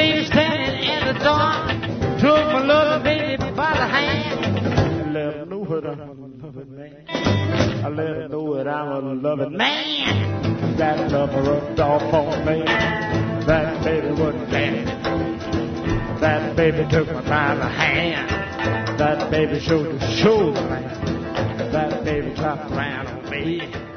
baby standing at the door. Took my loving baby by the hand. I let her know that I'm a loving man. I let her know that I'm a loving man. That lover rubbed off on me. That baby wouldn't let it. That baby took me by the hand. That baby showed the shoulder man. That baby dropped around on me.